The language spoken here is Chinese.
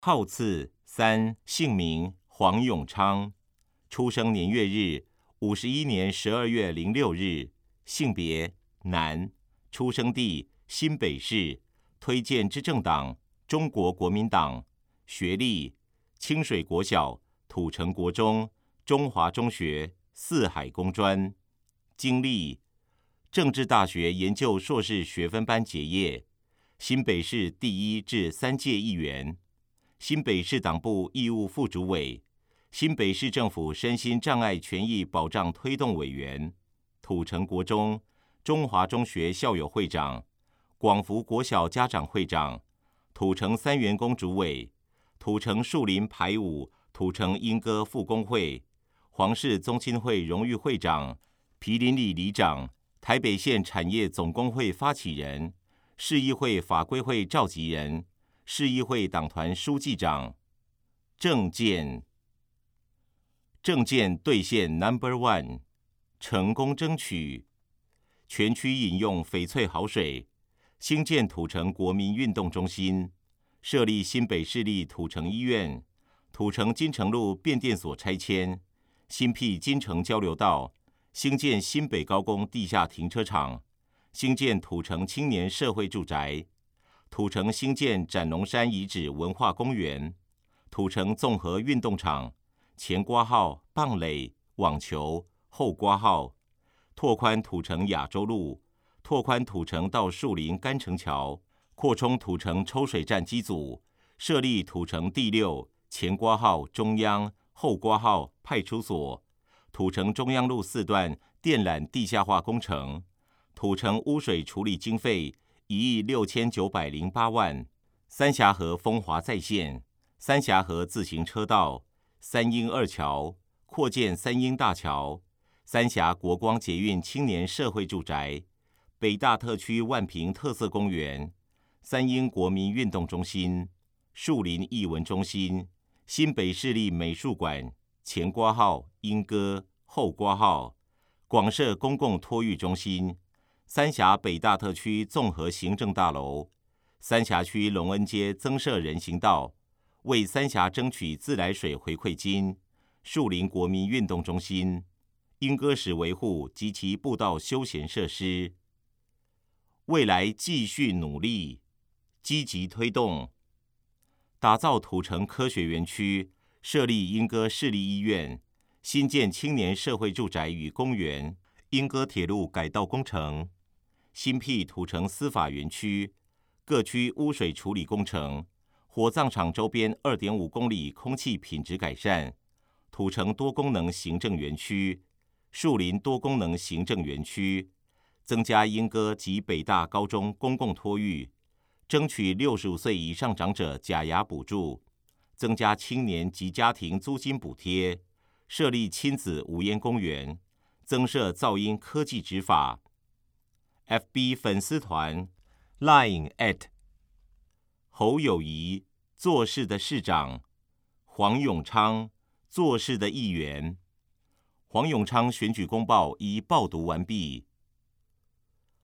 号次3，姓名黄永昌，出生年月日51年12月06日，性别男，出生地新北市，推荐之政党中国国民党，学历清水国小、土城国中、中华中学、四海工专，经历政治大学研究硕士学分班结业，新北市第1至3届议员，新北市党部义务副主委，新北市政府身心障碍权益保障推动委员，土城国中、中华中学校友会长，广福国小家长会长，土城3员工主委，土城树林排舞土城莺歌复工会，黄氏宗亲会荣誉会长，毗邻里里长，台北县产业总工会发起人，市议会法规会召集人，市议会党团书记长。政见兑现 No.1， 成功争取全区饮用翡翠好水，兴建土城国民运动中心，设立新北市立土城医院，土城金城路变电所拆迁，新辟金城交流道，兴建新北高工地下停车场，兴建土城青年社会住宅，土城兴建斩龙山遗址文化公园，土城综合运动场，前括号棒垒、网球，后括号拓宽土城亚洲路，拓宽土城到树林干城桥，扩充土城抽水站机组，设立土城第6前括号中央，后括号派出所，土城中央路4段电缆地下化工程，土城污水处理经费1亿6908万，三峡河风华再现，三峡河自行车道，三英二桥，扩建三英大桥，三峡国光捷运青年社会住宅，北大特区万平特色公园，三英国民运动中心，树林艺文中心，新北市立美术馆，前括号莺歌，后括号广设公共托育中心，三峡北大特区综合行政大楼，三峡区隆恩街增设人行道，为三峡争取自来水回馈金，树林国民运动中心，莺歌石维护及其步道休闲设施。未来继续努力，积极推动打造土城科学园区，设立莺歌市立医院，新建青年社会住宅与公园，莺歌铁路改道工程，新辟土城司法园区，各区污水处理工程，火葬场周边2.5公里空气品质改善，土城多功能行政园区，树林多功能行政园区，增加莺歌及北大高中公共托育，争取65岁以上长者假牙补助，增加青年及家庭租金补贴，设立亲子无烟公园，增设噪音科技执法。FB 粉丝团 Line@ 侯友宜做事的市长，黄永昌做事的议员。黄永昌选举公报已报读完毕。